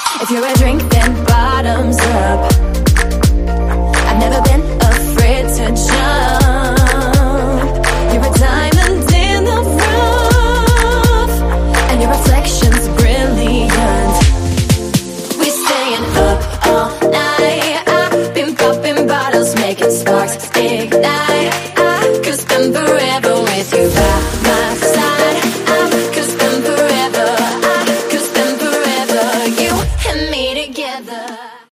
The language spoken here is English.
If you're a drink, then bottoms up. I've never been